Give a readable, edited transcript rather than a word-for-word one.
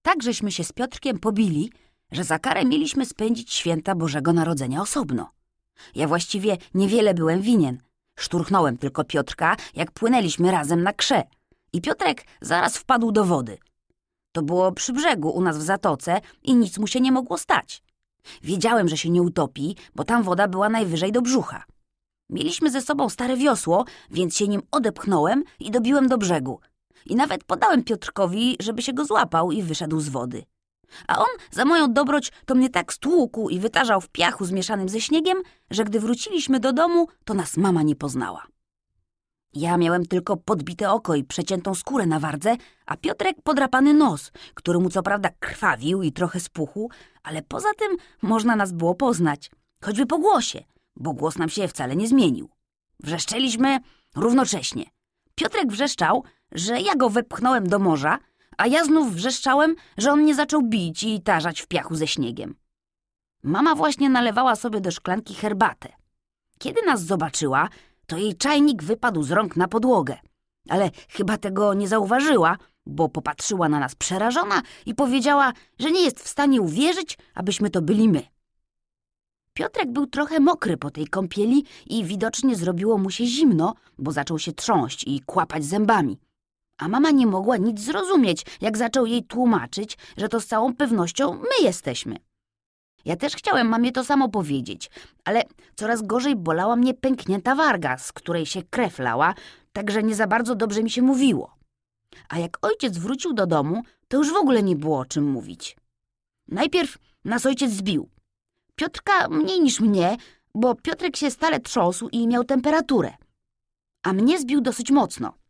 Tak żeśmy się z Piotrkiem pobili, że za karę mieliśmy spędzić święta Bożego Narodzenia osobno. Ja właściwie niewiele byłem winien. Szturchnąłem tylko Piotrka, jak płynęliśmy razem na krze. I Piotrek zaraz wpadł do wody. To było przy brzegu u nas w zatoce i nic mu się nie mogło stać. Wiedziałem, że się nie utopi, bo tam woda była najwyżej do brzucha. Mieliśmy ze sobą stare wiosło, więc się nim odepchnąłem i dobiłem do brzegu. I nawet podałem Piotrkowi, żeby się go złapał i wyszedł z wody. A on za moją dobroć to mnie tak stłukł i wytarzał w piachu zmieszanym ze śniegiem, że gdy wróciliśmy do domu, to nas mama nie poznała. Ja miałem tylko podbite oko i przeciętą skórę na wardze, a Piotrek podrapany nos, który mu co prawda krwawił i trochę spuchł, ale poza tym można nas było poznać, choćby po głosie, bo głos nam się wcale nie zmienił. Wrzeszczeliśmy równocześnie. Piotrek wrzeszczał, że ja go wepchnąłem do morza, a ja znów wrzeszczałem, że on mnie zaczął bić i tarzać w piachu ze śniegiem. Mama właśnie nalewała sobie do szklanki herbatę. Kiedy nas zobaczyła, to jej czajnik wypadł z rąk na podłogę. Ale chyba tego nie zauważyła, bo popatrzyła na nas przerażona i powiedziała, że nie jest w stanie uwierzyć, abyśmy to byli my. Piotrek był trochę mokry po tej kąpieli i widocznie zrobiło mu się zimno, bo zaczął się trząść i kłapać zębami. A mama nie mogła nic zrozumieć, jak zaczął jej tłumaczyć, że to z całą pewnością my jesteśmy. Ja też chciałem mamie to samo powiedzieć, ale coraz gorzej bolała mnie pęknięta warga, z której się krew lała, tak że nie za bardzo dobrze mi się mówiło. A jak ojciec wrócił do domu, to już w ogóle nie było o czym mówić. Najpierw nas ojciec zbił. Piotrka mniej niż mnie, bo Piotrek się stale trząsł i miał temperaturę. A mnie zbił dosyć mocno.